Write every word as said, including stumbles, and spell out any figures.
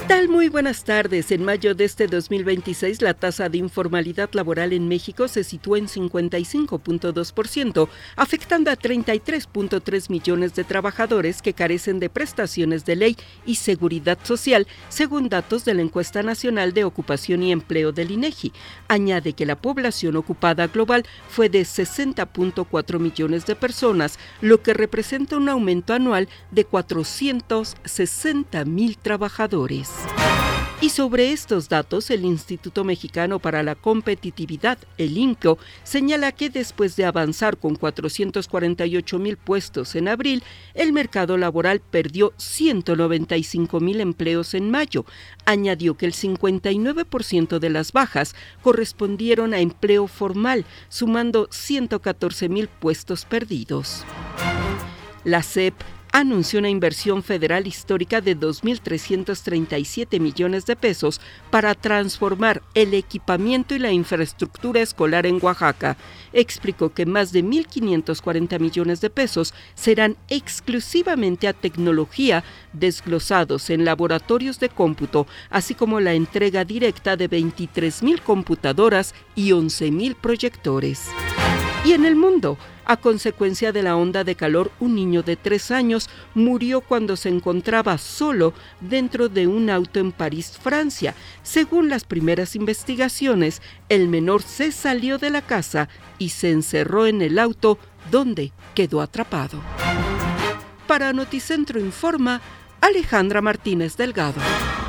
tal? Muy buenas tardes. En mayo de este dos mil veintiséis, la tasa de informalidad laboral en México se situó en cincuenta y cinco punto dos por ciento, afectando a treinta y tres punto tres millones de trabajadores que carecen de prestaciones de ley y seguridad social, según datos de la Encuesta Nacional de Ocupación y Empleo del INEGI. Añade que la población ocupada global fue de sesenta punto cuatro millones de personas, lo que representa un aumento anual de cuatrocientos sesenta mil trabajadores. Y sobre estos datos, el Instituto Mexicano para la Competitividad, el INCO, señala que después de avanzar con cuatrocientos cuarenta y ocho mil puestos en abril, el mercado laboral perdió ciento noventa y cinco mil empleos en mayo. Añadió que el cincuenta y nueve por ciento de las bajas correspondieron a empleo formal, sumando ciento catorce mil puestos perdidos. La C E P anunció una inversión federal histórica de dos mil trescientos treinta y siete millones de pesos para transformar el equipamiento y la infraestructura escolar en Oaxaca. Explicó que más de mil quinientos cuarenta millones de pesos serán exclusivamente a tecnología, desglosados en laboratorios de cómputo, así como la entrega directa de veintitrés mil computadoras y once mil proyectores. Y en el mundo, a consecuencia de la onda de calor, un niño de tres años murió cuando se encontraba solo dentro de un auto en París, Francia. Según las primeras investigaciones, el menor se salió de la casa y se encerró en el auto, donde quedó atrapado. Para Noticentro Informa, Alejandra Martínez Delgado.